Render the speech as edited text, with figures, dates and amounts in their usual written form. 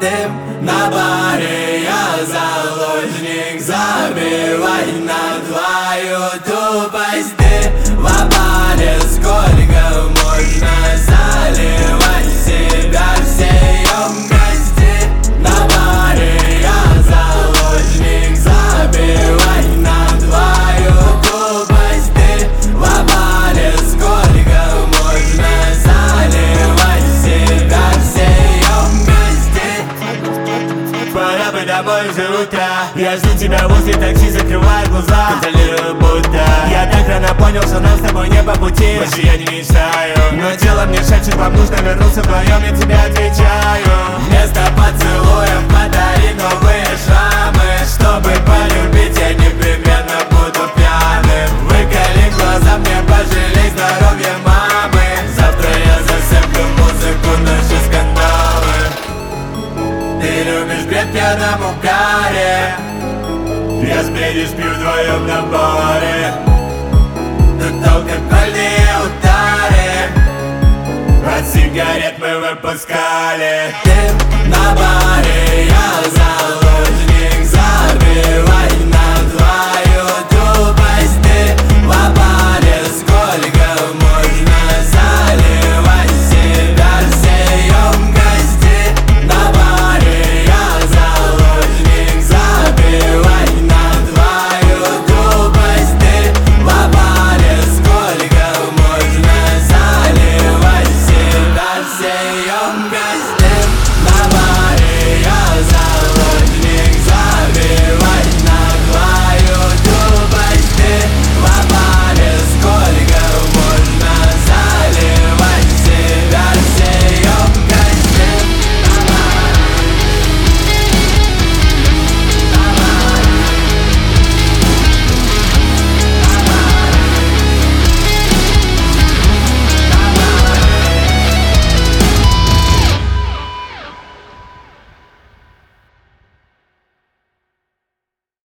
Ты на баре, я заложник. Забивай на твою тупость. Ты в опале, сколько можно заливать себя все емкости. На баре я заложник. Забивай на твою тупость. Ты в опале, сколько можно заливать себя все емкости. Пора бы домой уже утро. Я жду тебя возле такси, закрываю глаза, контролирую будто. Я так рано понял, что нам с тобой не по пути. Больше я не мечтаю, но тело мне шепчет, вам нужно вернуться вдвоем, я тебе отвечаю. Вместо поцелуев подари новые шрамы. Чтобы полюбить, я непременно буду пьяным. Выколи глаза, мне пожалей здоровье мамы. Завтра я засыплю музыку, наши скандалы. Ты любишь бред в пьяном угаре. Я сбредишь, пью вдвоем на баре. Тут алкогольные удары. От сигарет мы выпускали. Ты на